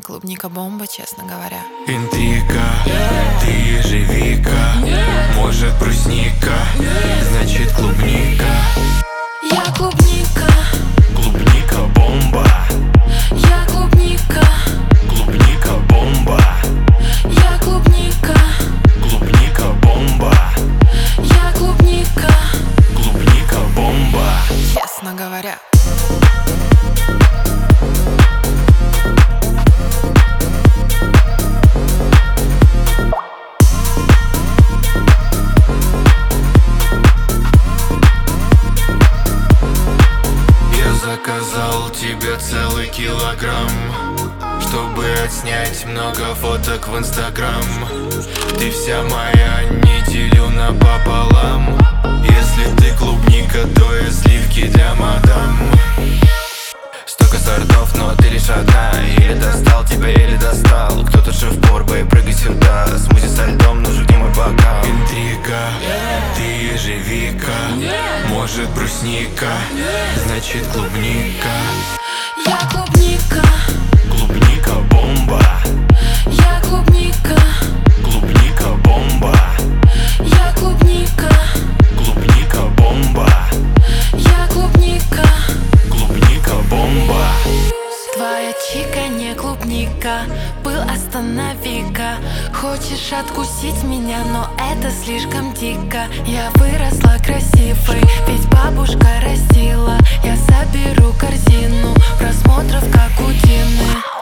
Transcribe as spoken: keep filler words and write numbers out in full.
Клубника бомба, честно говоря. Интрига, ты ежевика, может брусника, значит клубника. Я клубника, клубника бомба. я клубника, клубника бомба. я клубника, клубника бомба. я клубника, клубника бомба. честно говоря. Заказал тебе целый килограмм, чтобы отснять много фоток в инстаграм. Ты вся моя, не делю напополам. Если ты клубника, то я сливки для мадам. Столько сортов, но ты лишь одна. Или достал тебя, или достал. Кто-то шеф-повар, бэй, прыгай сюда. Смузи со льдом, ну жги мой бокал. Интрига, ты ежевика, может брусника, значит клубника. Я клубника, клубника бомба. я клубника, клубника бомба. я клубника, клубника бомба. я клубника, клубника бомба. твоя чика не клубника, был останови-ка. Хочешь откусить меня, но это слишком дико. Я выросла красивой, ведь бабушка растила. Я соберу корзину просмотров, как у Дины.